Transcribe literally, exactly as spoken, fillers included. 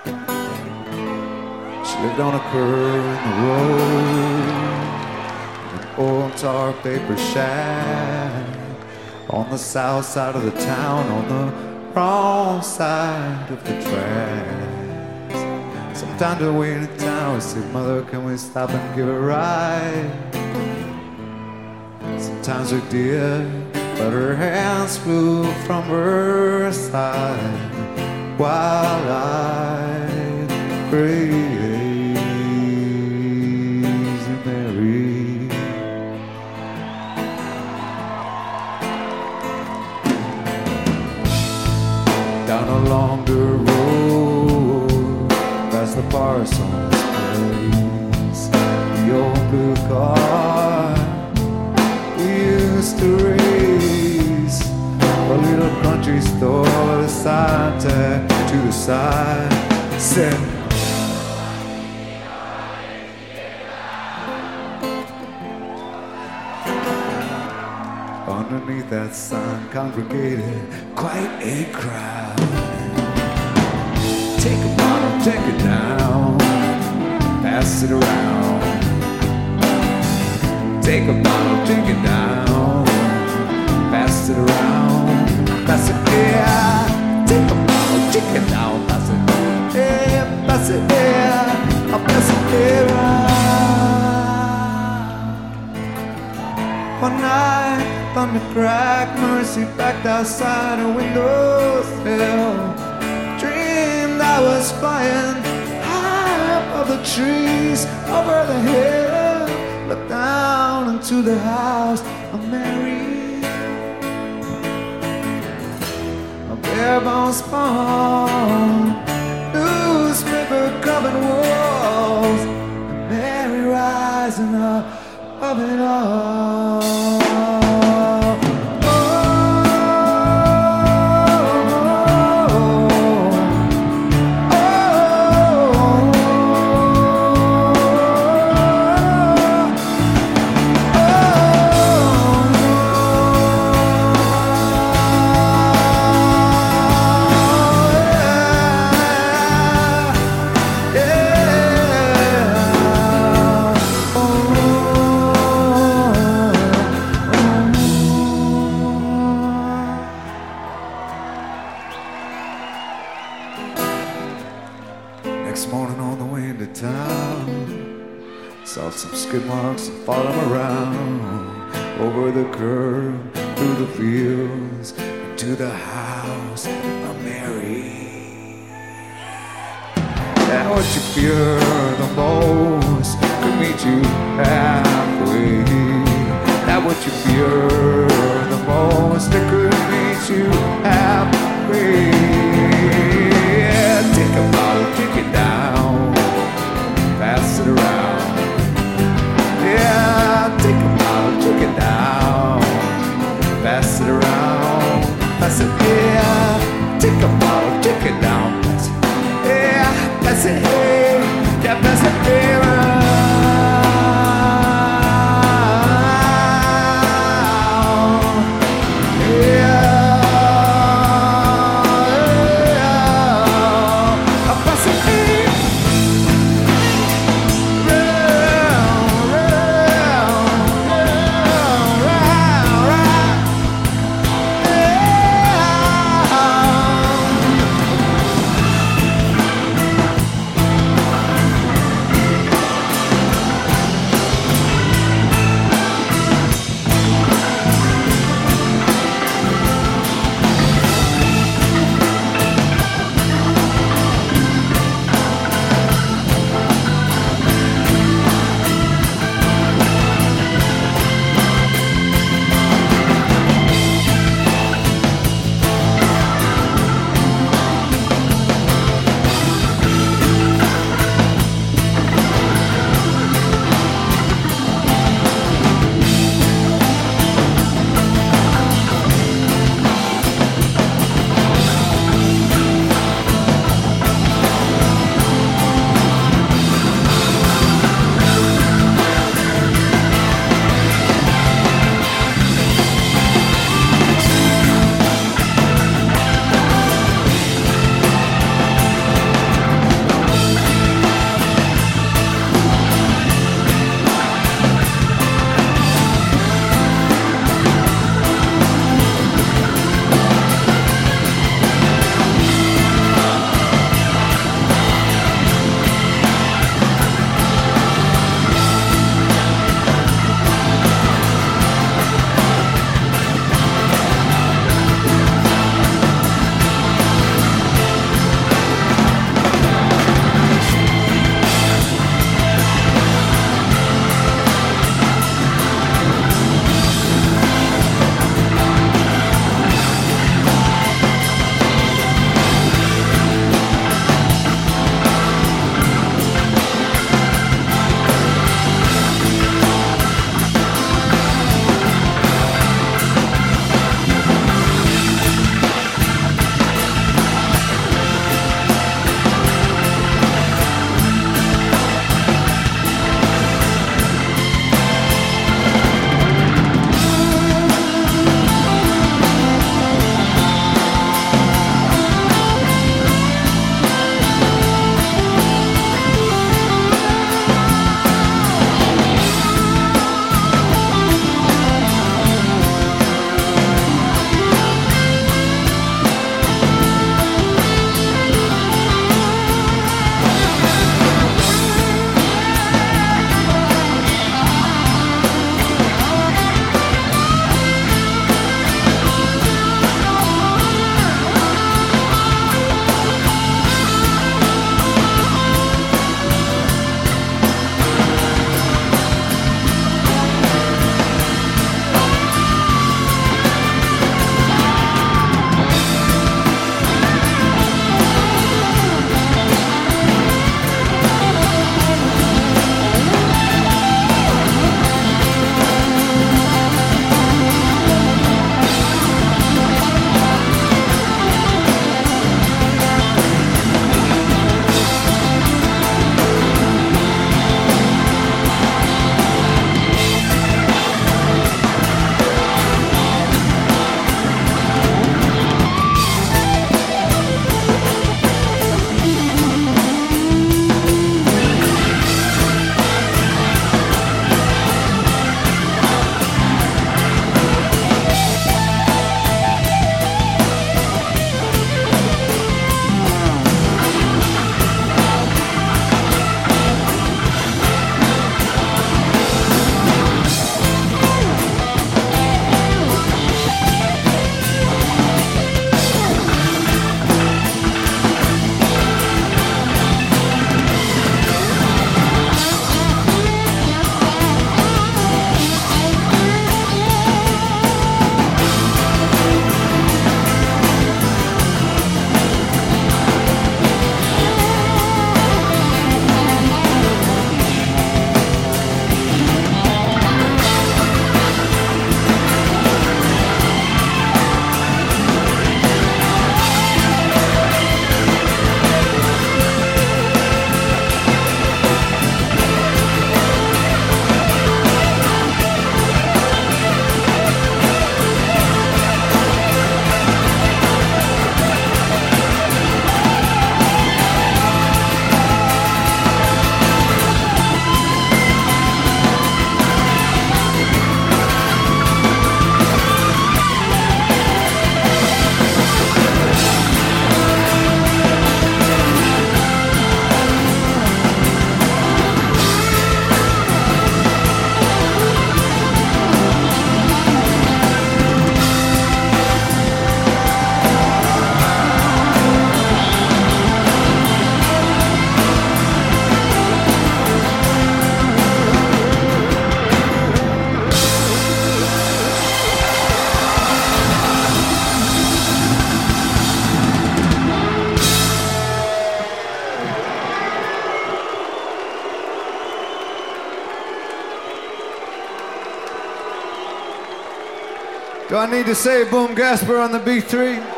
She lived on a curve in the road, an old tar paper shack on the south side of the town, on the wrong side of the tracks. Sometimes I wait in town, I say, Mother, can we stop and give a ride? Sometimes we did, but her hands flew from her side while I crazy Mary. Down along the road, past the Parsons place, the old blue car we used to race, a little country store, the sign tag to the side said, underneath that sign congregated quite a crowd. Take a bottle, take it down, pass it around. Take a bottle, take it down, pass it around, pass it, yeah. Take a bottle, take it down, pass it, yeah, pass it, yeah, I'll pass it, yeah. One night, thunder cracked, Mercy backed outside her windowsill. Dreamed I was flying high above the trees, over the hill. Looked down into the house of Mary. A bare bones spawn, newspaper covered walls, and Mary rising up above it all. Next morning on the way into town, saw some skid marks and followed them around, over the curb, through the fields, and to the house of Mary. And what you fear the most could meet you halfway. That what you fear the most, it could meet you halfway. Take a bottle, take it down, pass it around. Yeah, take a bottle, take it down, pass it around. Pass it, yeah. Take a bottle, take it down, pass it, yeah. Pass it, hey, yeah, pass it around. Yeah. Do I need to say Boom Gasper on the B three?